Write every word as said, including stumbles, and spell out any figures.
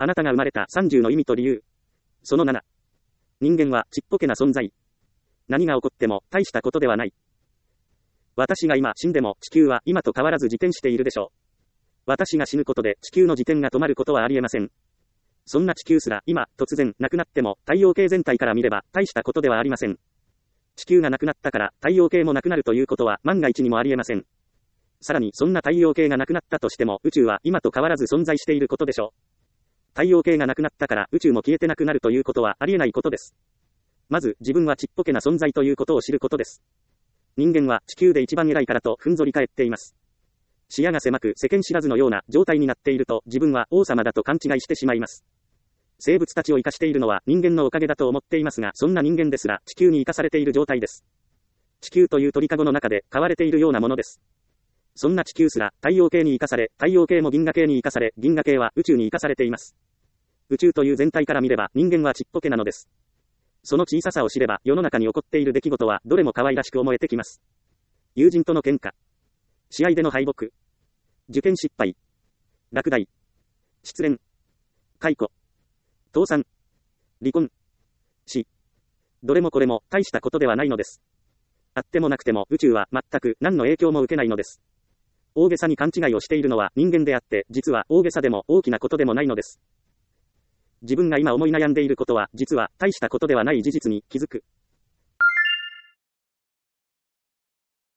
あなたが生まれたさんじゅうの意味と理由。そのなな。人間はちっぽけな存在。何が起こっても大したことではない。私が今死んでも地球は今と変わらず自転しているでしょう。私が死ぬことで地球の自転が止まることはありえません。そんな地球すら今突然なくなっても太陽系全体から見れば大したことではありません。地球がなくなったから太陽系もなくなるということは万が一にもありえません。さらにそんな太陽系がなくなったとしても宇宙は今と変わらず存在していることでしょう。太陽系がなくなったから宇宙も消えてなくなるということはありえないことです。まず自分はちっぽけな存在ということを知ることです。人間は地球で一番偉いからとふんぞり返っています。視野が狭く世間知らずのような状態になっていると自分は王様だと勘違いしてしまいます。生物たちを生かしているのは人間のおかげだと思っていますが、そんな人間ですら地球に生かされている状態です。地球という鳥かごの中で飼われているようなものです。そんな地球すら太陽系に生かされ、太陽系も銀河系に生かされ、銀河系は宇宙に生かされています。宇宙という全体から見れば人間はちっぽけなのです。その小ささを知れば世の中に起こっている出来事はどれも可愛らしく思えてきます。友人との喧嘩、試合での敗北、受験失敗、落第、失恋、解雇、倒産、離婚、死。どれもこれも大したことではないのです。あってもなくても宇宙は全く何の影響も受けないのです。大げさに勘違いをしているのは人間であって、実は大げさでも大きなことでもないのです。自分が今思い悩んでいることは実は大したことではない事実に気づく。